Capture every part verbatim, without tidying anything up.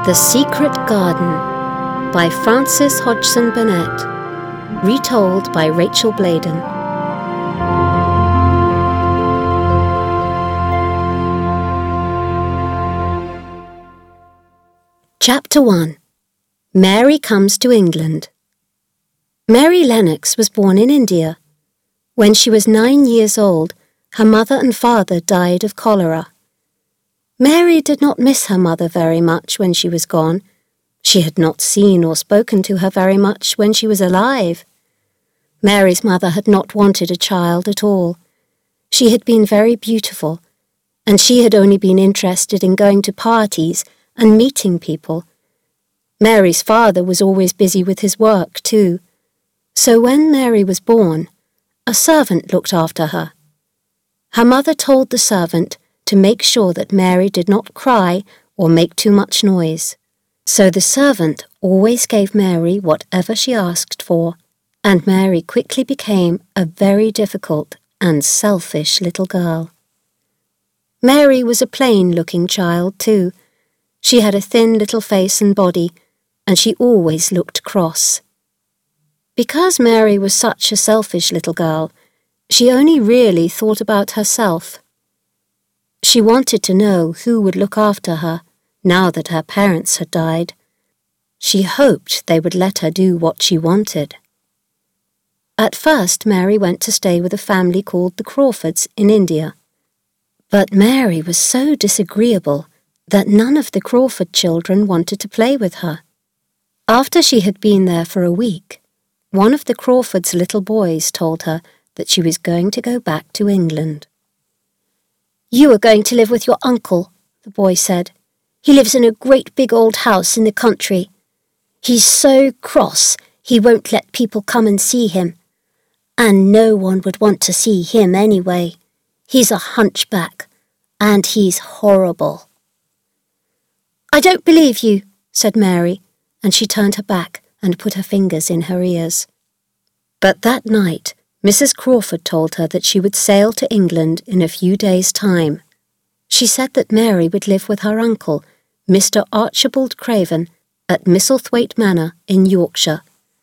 The Secret Garden by Frances Hodgson Burnett, retold by Rachel Bladen. Chapter one. Mary Comes to England. Mary Lennox was born in India. When she was nine years old, her mother and father died of cholera. Mary did not miss her mother very much when she was gone. She had not seen or spoken to her very much when she was alive. Mary's mother had not wanted a child at all. She had been very beautiful, and she had only been interested in going to parties and meeting people. Mary's father was always busy with his work too. So when Mary was born, a servant looked after her. Her mother told the servant to make sure that Mary did not cry or make too much noise. So the servant always gave Mary whatever she asked for, and Mary quickly became a very difficult and selfish little girl. Mary was a plain-looking child too. She had a thin little face and body, and she always looked cross. Because Mary was such a selfish little girl, she only really thought about herself. She wanted to know who would look after her now that her parents had died. She hoped they would let her do what she wanted. At first, Mary went to stay with a family called the Crawfords in India. But Mary was so disagreeable that none of the Crawford children wanted to play with her. After she had been there for a week, one of the Crawfords' little boys told her that she was going to go back to England. "You are going to live with your uncle," the boy said. "He lives in a great big old house in the country. He's so cross he won't let people come and see him. And no one would want to see him anyway. He's a hunchback, and he's horrible." "I don't believe you," said Mary, and she turned her back and put her fingers in her ears. But that night, Missus Crawford told her that she would sail to England in a few days' time. She said that Mary would live with her uncle, Mister Archibald Craven, at Misselthwaite Manor in Yorkshire.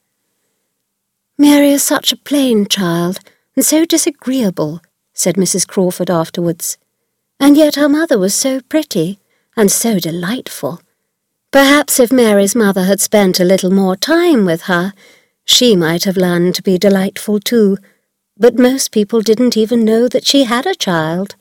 "Mary is such a plain child, and so disagreeable," said Missus Crawford afterwards. "And yet her mother was so pretty, and so delightful. Perhaps if Mary's mother had spent a little more time with her, she might have learned to be delightful too, but most people didn't even know that she had a child."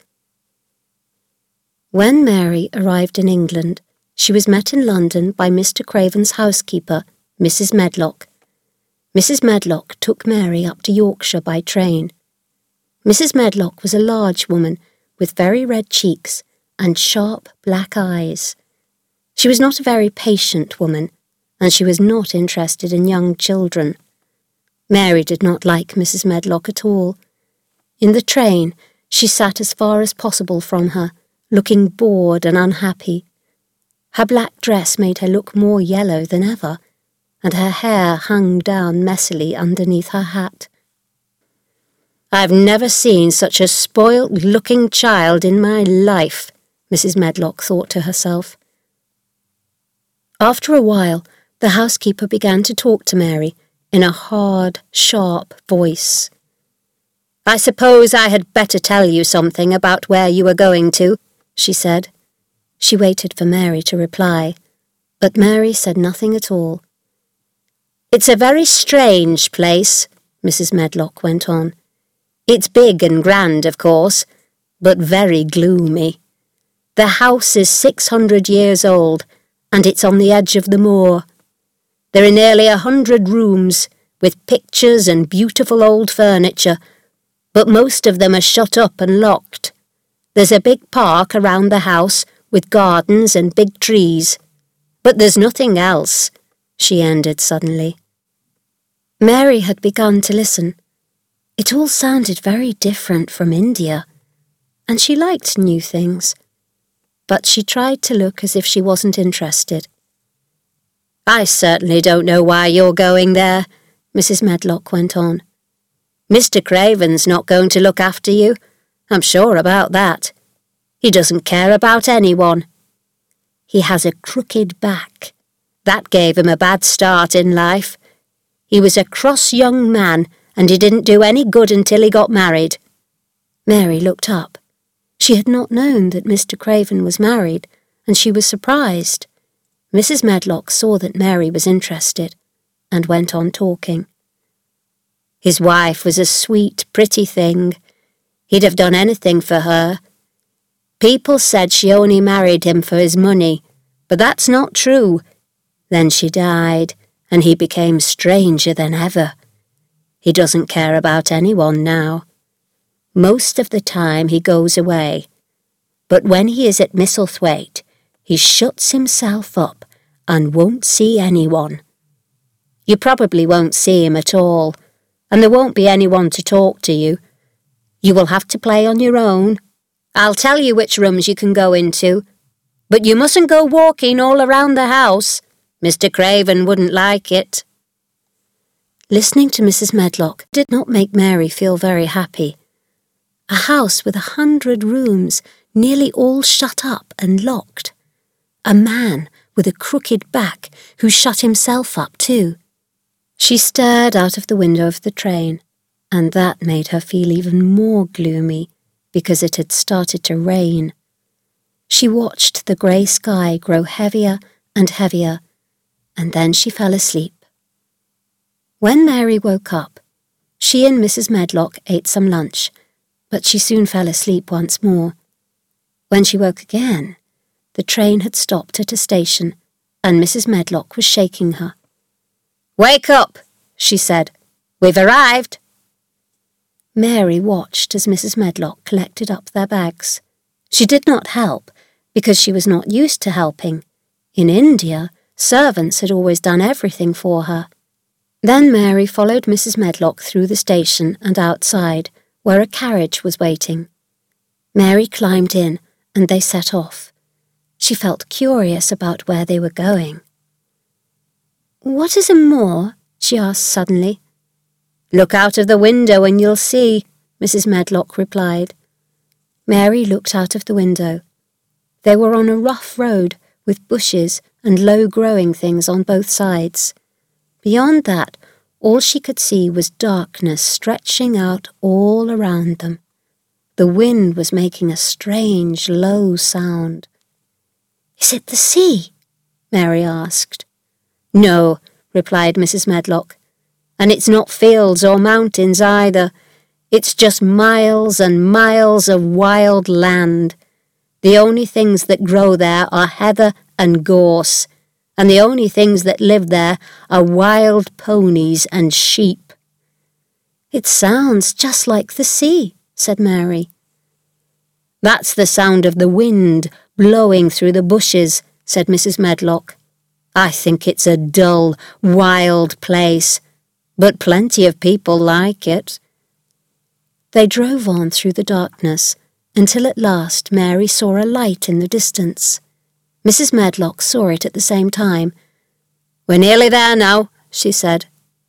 When Mary arrived in England, she was met in London by Mister Craven's housekeeper, Missus Medlock. Missus Medlock took Mary up to Yorkshire by train. Missus Medlock was a large woman with very red cheeks and sharp black eyes. She was not a very patient woman, and she was not interested in young children. Mary did not like Missus Medlock at all. In the train, she sat as far as possible from her, looking bored and unhappy. Her black dress made her look more yellow than ever, and her hair hung down messily underneath her hat. "I've never seen such a spoilt-looking child in my life," Missus Medlock thought to herself. After a while, the housekeeper began to talk to Mary in a hard, sharp voice. "I suppose I had better tell you something about where you are going to," she said. She waited for Mary to reply, but Mary said nothing at all. "It's a very strange place," Missus Medlock went on. "It's big and grand, of course, but very gloomy. The house is six hundred years old, and it's on the edge of the moor. There are nearly a hundred rooms, with pictures and beautiful old furniture, but most of them are shut up and locked. There's a big park around the house, with gardens and big trees. But there's nothing else," she ended suddenly. Mary had begun to listen. It all sounded very different from India, and she liked new things. But she tried to look as if she wasn't interested. "I certainly don't know why you're going there," Missus Medlock went on. "Mister Craven's not going to look after you. I'm sure about that. He doesn't care about anyone. He has a crooked back. That gave him a bad start in life. He was a cross young man, and he didn't do any good until he got married." Mary looked up. She had not known that Mister Craven was married, and she was surprised. Missus Medlock saw that Mary was interested, and went on talking. "His wife was a sweet, pretty thing. He'd have done anything for her. People said she only married him for his money, but that's not true. Then she died, and he became stranger than ever. He doesn't care about anyone now. Most of the time he goes away, but when he is at Misselthwaite, he shuts himself up and won't see anyone. You probably won't see him at all, and there won't be anyone to talk to you. You will have to play on your own. I'll tell you which rooms you can go into, but you mustn't go walking all around the house. Mister Craven wouldn't like it." Listening to Missus Medlock did not make Mary feel very happy. A house with a hundred rooms, nearly all shut up and locked. A man with a crooked back who shut himself up too. She stared out of the window of the train, and that made her feel even more gloomy because it had started to rain. She watched the grey sky grow heavier and heavier, and then she fell asleep. When Mary woke up, she and Missus Medlock ate some lunch, but she soon fell asleep once more. When she woke again, the train had stopped at a station, and Missus Medlock was shaking her. "Wake up," she said. "We've arrived." Mary watched as Missus Medlock collected up their bags. She did not help, because she was not used to helping. In India, servants had always done everything for her. Then Mary followed Missus Medlock through the station and outside, where a carriage was waiting. Mary climbed in, and they set off. She felt curious about where they were going. "What is a moor?" she asked suddenly. "Look out of the window and you'll see," Missus Medlock replied. Mary looked out of the window. They were on a rough road with bushes and low-growing things on both sides. Beyond that, all she could see was darkness stretching out all around them. The wind was making a strange, low sound. "Is it the sea?" Mary asked. "No," replied Missus Medlock. "And it's not fields or mountains either. It's just miles and miles of wild land. The only things that grow there are heather and gorse, and the only things that live there are wild ponies and sheep." "It sounds just like the sea," said Mary. "That's the sound of the wind blowing through the bushes," said Missus Medlock. "I think it's a dull, wild place, but plenty of people like it." They drove on through the darkness, until at last Mary saw a light in the distance. Missus Medlock saw it at the same time. "We're nearly there now," she said.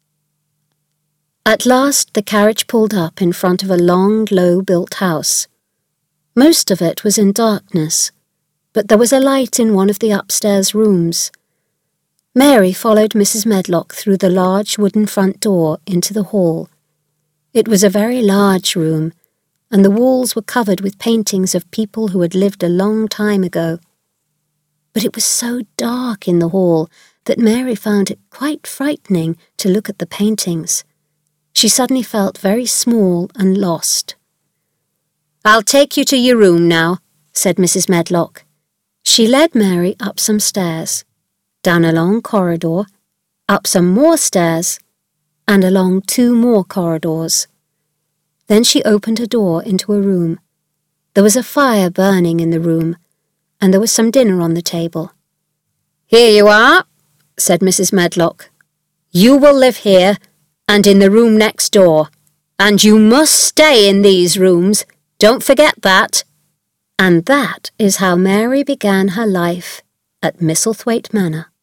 At last the carriage pulled up in front of a long, low-built house. Most of it was in darkness, but there was a light in one of the upstairs rooms. Mary followed Missus Medlock through the large wooden front door into the hall. It was a very large room, and the walls were covered with paintings of people who had lived a long time ago. But it was so dark in the hall that Mary found it quite frightening to look at the paintings. She suddenly felt very small and lost. "I'll take you to your room now," said Missus Medlock. She led Mary up some stairs, down a long corridor, up some more stairs, and along two more corridors. Then she opened a door into a room. There was a fire burning in the room, and there was some dinner on the table. "Here you are," said Missus Medlock. "You will live here, and in the room next door, and you must stay in these rooms. Don't forget that." And that is how Mary began her life at Misselthwaite Manor.